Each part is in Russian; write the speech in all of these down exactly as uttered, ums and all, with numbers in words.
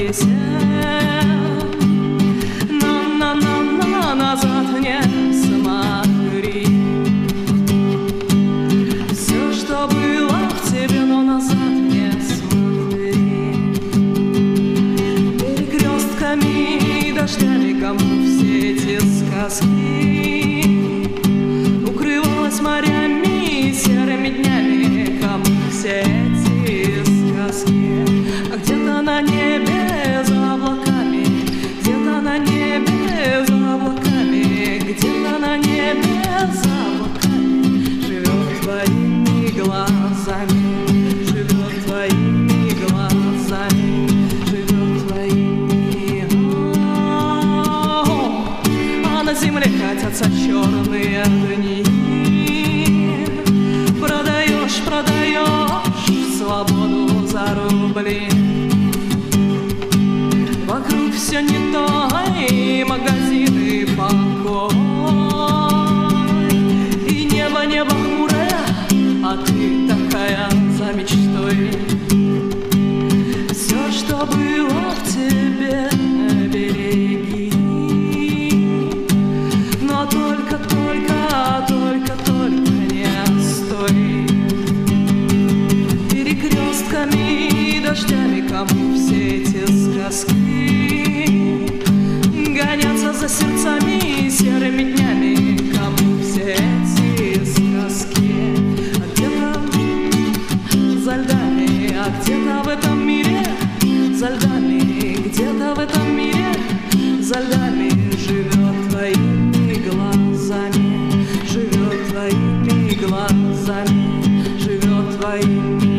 песен. На-на-на-на, назад не смотри. Все, что было в тебе, но назад не смотри. Перекрестками и дождями кому все эти сказки, укрывалась морями и серыми днями кому все эти сказки. А где-то на небе за облаками, где-то на небе за облаками, где-то на небе за облаками живет твоими глазами, живет твоими глазами, живет твоими. А на земле катятся черные дни. Продаешь, продаешь свободу за рубли. Вокруг все не то, и магазины покой, и небо, небо хмурое, а ты такая за мечтой. Все, что было в тебе, береги, но только, только, только, только не стой. Перекрестками и дождями кому все эти сказки, гоняться за сердцами и серыми днями кому все эти сказки. А где-то за льдами, а где-то в этом мире за льдами, где-то в этом мире за льдами живет твоими глазами, живет твоими глазами, живет твоими.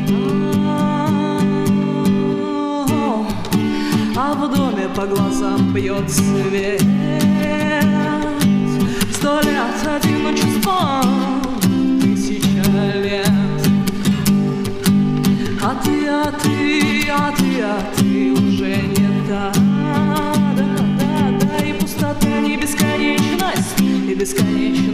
А в доме по глазам бьет свет. Сто лет один чувством, тысяча лет. А ты, а ты, а ты, а ты уже не та. Да, да, да, и пустота, не бесконечность, и бесконечность.